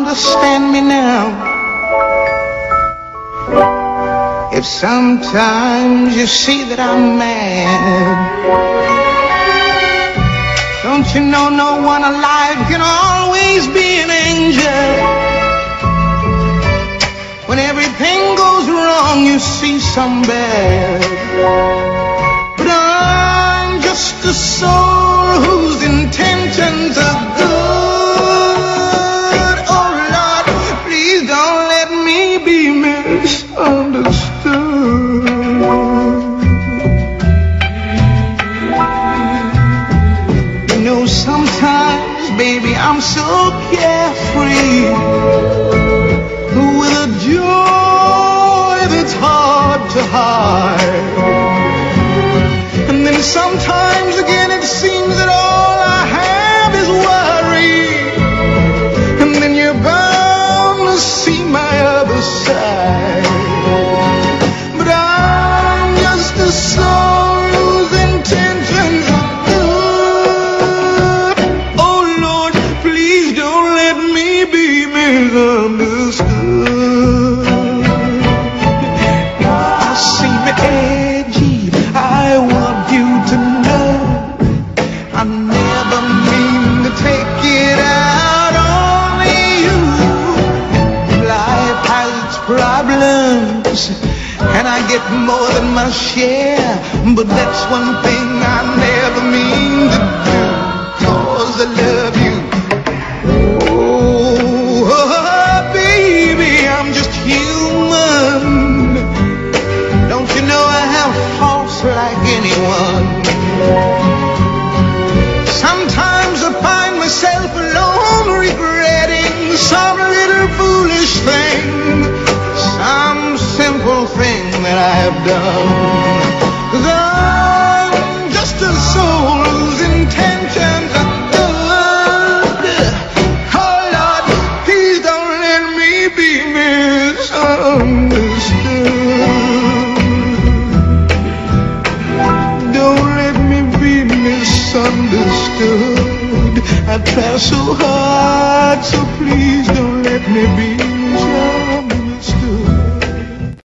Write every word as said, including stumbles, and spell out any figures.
understand me now. If sometimes you see that I'm mad, don't you know no one alive can always be an angel? When everything goes wrong, you see some bad. But I'm just a soul whose intentions are good. Oh Lord, please don't let me be misunderstood. You know, sometimes, baby, I'm so carefree, with a joy that's hard to hide. And then sometimes again it seems that all I have is worry. And then you're bound to see my other side. But I'm just a soul whose intentions are good. Oh Lord, please don't let me be misunderstood. I seem edgy, I want you to know I never mean to take it out on you. Life has its problems, and I get more than my share, but that's one thing I never mean to do, 'cause I love you. Oh, baby, I'm just human. Don't you know I have faults like anyone? Sometimes I find myself alone regretting some little foolish thing, some simple thing that I have done. 'Cause I'm just a soul whose intentions are good. Oh Lord, please don't let me be misunderstood. Don't let me be misunderstood. I try so hard, so please don't let me be misunderstood.